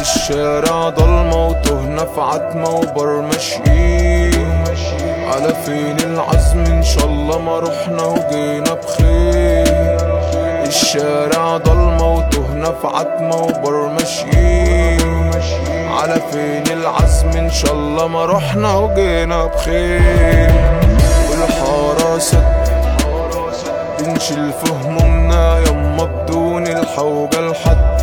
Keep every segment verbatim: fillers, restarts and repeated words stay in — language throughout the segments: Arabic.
الشارع ضلمة وتهنا في عتمة وبر ماشيين، على فين العزم ان شاء الله ما رحنا وجينا بخير. الشارع ضلمة وتهنا في عتمة وبر ماشيين، على فين العزم ان شاء الله ما رحنا وجينا بخير. والحارة سد بنشيل في همومنا يما بدون الحوجة لحد.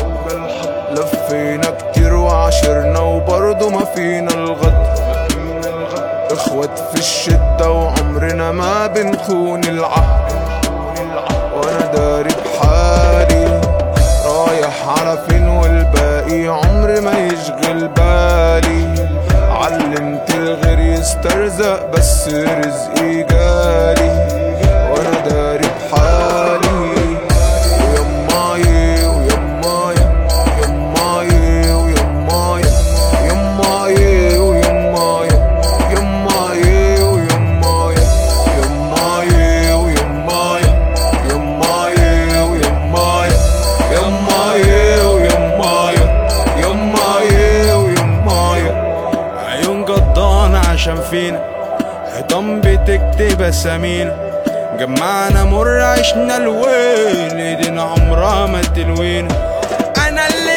لفينا كتير وعاشرنا وبرضه ما فينا الغد. اخوات في الشدة وعمرنا ما بنخون العهد. وانا داري بحالي رايح على فين والباقي عمري ما يشغل بالي. علمت الغير يسترزق بس رزقي جالي. وانا داري بحالي ويماي ويماي يماي ويماي يماي ويماي يماي ويماي يماي ويماي يماي ويماي يماي ويماي يماي ويماي. عيون قضانا عشان فينا، حيطان بتكتب اسامينا، جمعنا مر عشنا الويل ايدينا عمرها ما تلوينا. انا اللي